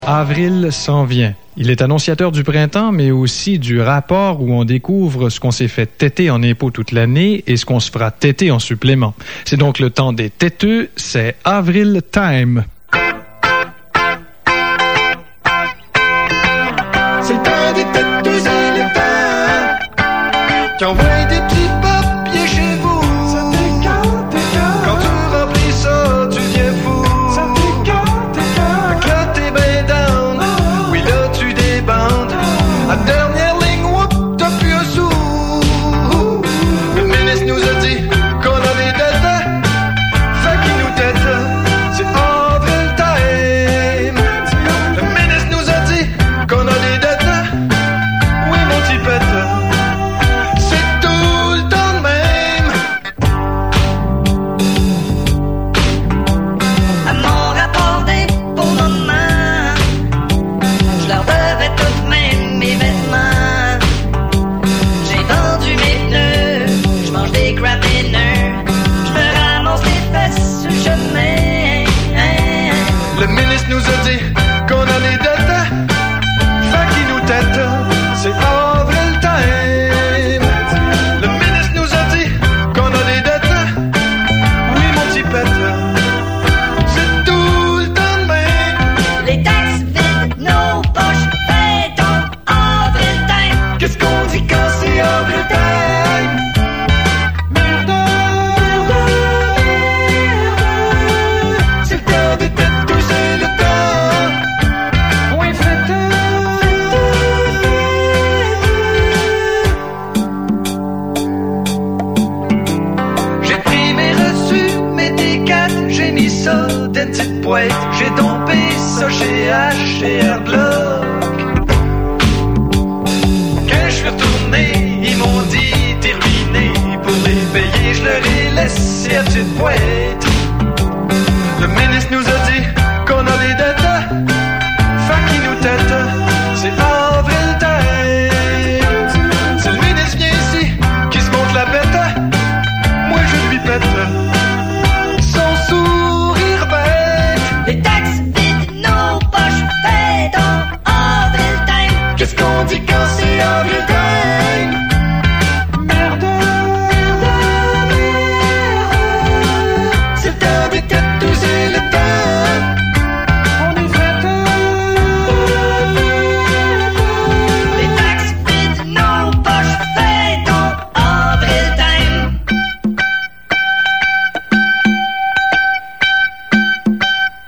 Avril s'en vient. Il est annonciateur du printemps, mais aussi du rapport où on découvre ce qu'on s'est fait têter en impôts toute l'année et ce qu'on se fera têter en supplément. C'est donc le temps des têteux, c'est Avril Time. C'est le temps des têteux, c'est le temps qui envoie des petits papiers chez vous. Ça t'écarte. Quand tu remplis ça, tu viens fou. Ça t'écarte. Fait que là, t'es ben down. Oui, là, tu débandes. À dernière ligne, whoop, t'as plus un sou. Le ministre nous a dit qu'on avait des dettes. Fait qu'il nous tête. C'est Avril Time. Le ministre nous a dit qu'on a des dettes. Oui, mon petit pète. C'est tout le temps de même. À mon rapport d'impôt maman, je leur devais tout de même mes vêtements. J'ai vendu mes pneus, je mange des crab dinners, je me ramasse les fesses sur le chemin. Le ministre nous a dit qu'on a les dettes. Fait qu'il nous tête. C'est Avril Time. Le ministre nous a dit qu'on a les dettes. Oui, mon petit pète. C'est tout le temps de même. Les taxes vides, nos poches, fêtons Avril Time. Qu'est-ce qu'on dit quand c'est Avril Time? C'est le temps des têteux, c'est le temps. Oui, j'ai pris mes reçus, mes D4, j'ai mis ça dans une petite boîte. J'ai tombé ça chez H&R Block. Quand je suis retourné, ils m'ont dit t'es ruiné. Pour les payer, je leur ai laissé la petite boîte. Le ministre nous a dit qu'on a les dettes. Fait qu'il nous tête. C'est Avril Time. C'est le ministre vient ici qui se monte la bête. Moi je lui pète. Son sourire bête. Les taxes vides, nos poches, fêtons Avril Time. Qu'est-ce qu'on dit quand